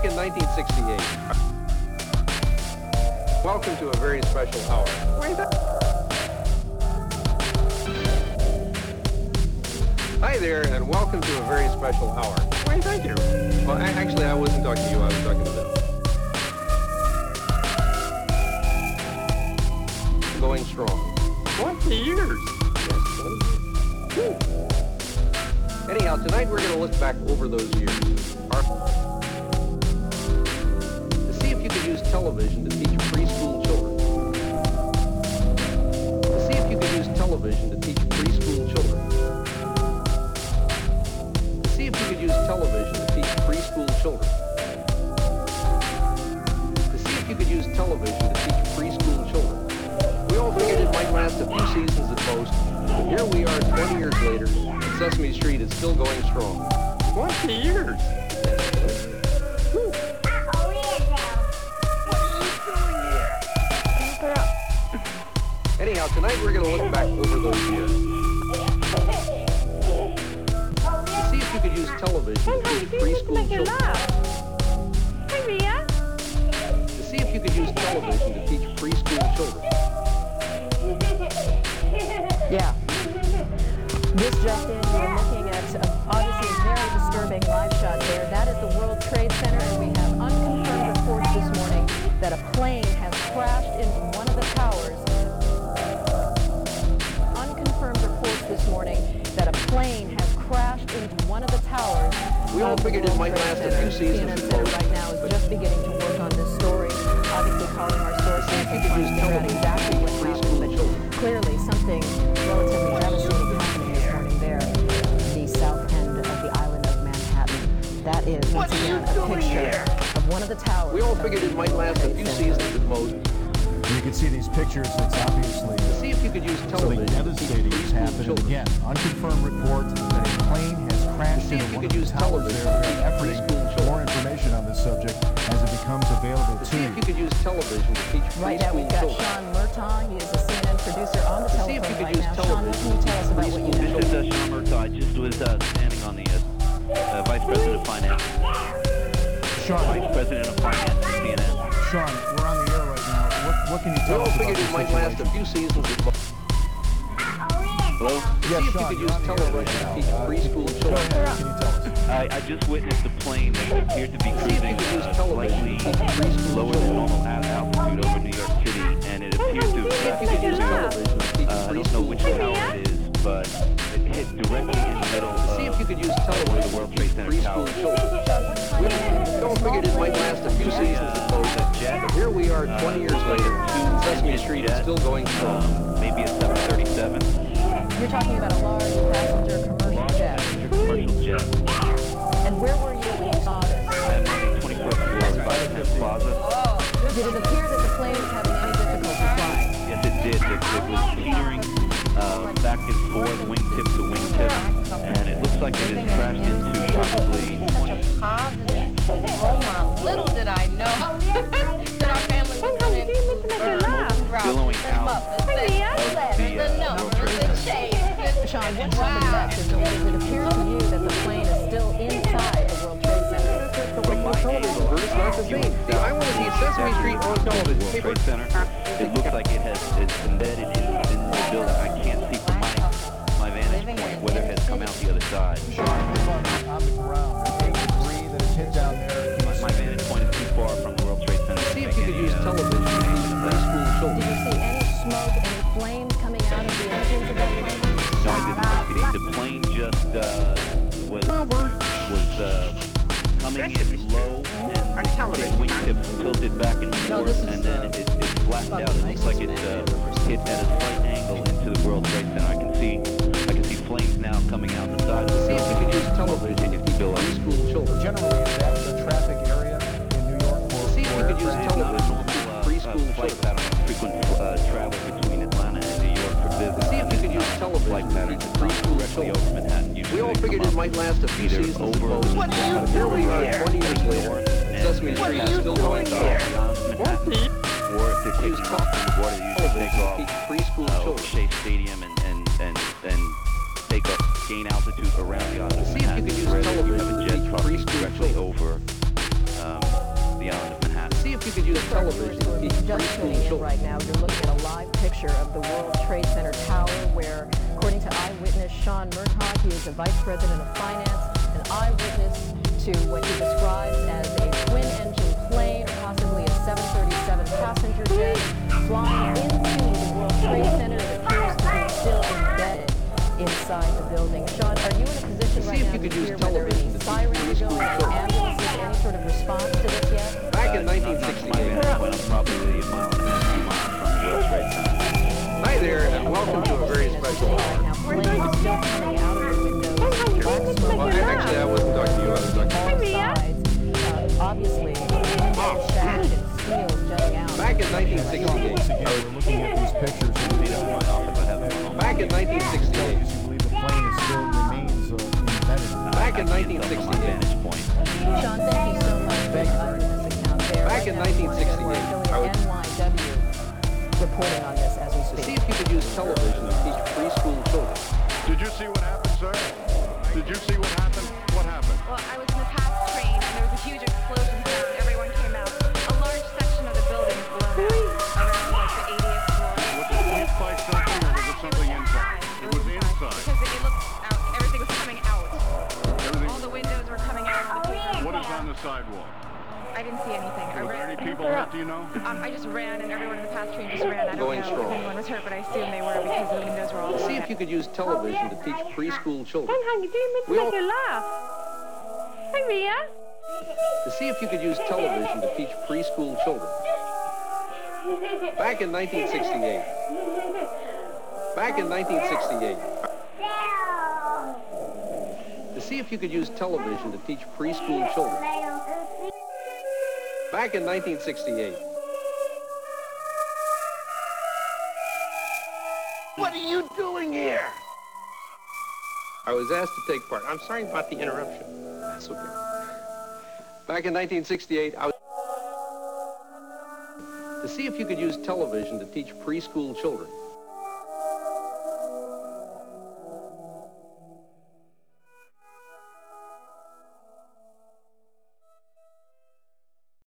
back in 1968. Welcome to a very special hour. Hi there, and welcome to a very special hour. Why, thank you. Well, actually, I wasn't talking to you, I was talking to them. Going strong. 20 years. Yes, 20 years. Anyhow, tonight we're going to look back over those years. To see if you could use television to teach preschool children. To see if you could use television to teach preschool children. To see if you could use television to teach preschool children. To see if you could use television to teach preschool children. We all figured it might last a few seasons at most, but here we are 20 years later, and Sesame Street is still going strong. 20 years! Woo. Anyhow, tonight we're going to look back over those years. To see if you could use television to teach preschool children. Hey, Ria. To see if you could use television to teach preschool children. Yeah. This just in, we're looking at obviously a very disturbing live shot there. That is the World Trade Center, and we have unconfirmed reports this morning that a plane has crashed into one of the towers. Unconfirmed reports this morning that a plane has crashed into one of the towers. We all figured it might last a few seasons CNN at Center most. right now is just beginning to work on this story. Obviously calling our sources and trying to figure out exactly what happened, but clearly something relatively devastating happening this morning there in the south end of the island of Manhattan. That is, once again, a picture of one of the towers. We all figured it might last a few seasons at most. You can see these pictures. It's obviously To see if you could use something television to teach devastating has preschool happened. And children. again, unconfirmed report that a plane has crashed See if into you one could of use the towers television there. to We're teach efforting preschool more children. information on this subject as it becomes available To to see if you. you could use television to teach Right now we've preschool got children. Sean Murtaugh. He is a CNN producer on the To see if you telephone could right use now. Sean, what can you tell us about what you know? This is Sean Murtaugh. I just was standing on the Vice President of Finance. Sean, Vice President of Finance at CNN. Sean, we're on the air right now. What can you We tell all us about figured this it might last a situation? few seasons at most. Hello? To see if you Sean, could you're use on the air television right to now. teach preschool Go children. ahead. Can you tell us? I just witnessed a plane that appeared to be See if you cruising could use television slightly to teach preschool lower than children. normal altitude over New York City, and it appears to See if you could use television to teach I don't know preschool which children. tower it is, but it hit directly in the middle of See if you could use one of television the to World teach Trade Center preschool towers. children. We all figured it might last a few seasons at most. But here we are 20 years later, and Sesame Street is still going strong. Maybe a 737. You're talking about a large passenger commercial Large jet. passenger commercial jet. And where were you when you saw this? I'm on the 24th floor of Biotech Plaza. Did it appear that the plane was having any difficulty flying? Yes, it did. It was teetering back and forth, wingtip to wingtip, and it looks like it has crashed into probably Such a positive aroma. Little did I know that our family was going to billowing out of the the World numbers, Trade the Center. change. Sean, what happened next? Does it appear to you that the plane is still inside the World Trade Center? From my angle, It's not the same. See, I want to see Sesame Street on television. World Trade Center, it looks like it's embedded in the building. I can't see from my vantage point whether it has come out the other side. Sean, you're on the ground. There's debris that is hit down there. My vantage point is too far from the World Trade Center. See if you could use television to teach preschool Did children. you see any smoke, any flames coming out of the engines of that plane? No, I did not see it. The plane just was coming in low, and the wingtips tilted back and forth, and then it flattened out. It looks like it hit at a slight angle into the World Trade Center. I can see flames now coming out the side of the See if you could use television to teach Bill, preschool children. Generally, is that the traffic area in New York See if you could use aircraft? not a television to normal teach preschool flight children. pattern, frequent travel between Atlanta and New York for business. See if you could use television Flight to pattern teach to come preschool directly children. over Manhattan. We Usually all they figured come it up might last a few either seasons at over most. But here we are 20 years later, and Sesame Street is still going strong. or if they're taking off from the border, they usually take off Teach preschool over children. Shea Stadium and take up gain altitude around the island of See if you Manhattan, could use where you have television a to jet teach trucking preschool directly children. over preschool tuning in children. right now, you're looking at a live picture of the World Trade Center tower where, according to eyewitness Sean Murtaugh, he is the vice president of finance, an eyewitness to what he describes as a twin-engine plane, or possibly a 737 passenger jet, flying into the World Trade Center that appears to be still embedded inside the building. Sean, are you in a position See right if now you to could use hear whether television any to teach sirens are preschool going, children. ambulances, any sort of response to this yet? Back in Not from my 1968. vantage point, I'm probably a mile and a half, 2 miles from the World Trade Center. Hi there, and welcome to a very special Right hour. now, flames still coming out of the windows. Black smoke Well, actually, I wasn't talking to you. I was talking to all sides. Obviously, window shack and steel jutting out. Back in 1968. Once again, we're looking at these pictures. If you don't mind off if I have a moment. Back in 1968. You believe the plane is still remains embedded. Back in I can't tell from my 1968. vantage point. Sean, thank you so much for your eyewitness account there. Back in Right now, we want to go to our 1968, I affiliate NYW reporting on this as we To see speak. if you could use television to teach preschool children. Did you see what happened, sir? Did you see what happened? What happened? Well, I was in the past train, and there was a huge explosion sound. Everyone came out. A large section of the building is blown out, around like the 80th floor. Was it hit by something or was it something inside? It was inside. Because it looked out. Everything was coming out. Everything. All the windows were coming out. All the papers. What is on the sidewalk? I didn't see anything. I Was there any ran. people hurt, do you know? I just ran, and everyone in the past train just ran. I don't Going know strong. if anyone was hurt, but I assume they were because the windows were all To see blown if out. you could use television to teach preschool children. You didn't mean to We all- make her laugh. Hi, Mia. To see if you could use television to teach preschool children. Back in 1968. Back in 1968. To see if you could use television to teach preschool children. Back in 1968. What are you doing here? I was asked to take part. I'm sorry about the interruption. That's okay. Back in 1968, I was to see if you could use television to teach preschool children.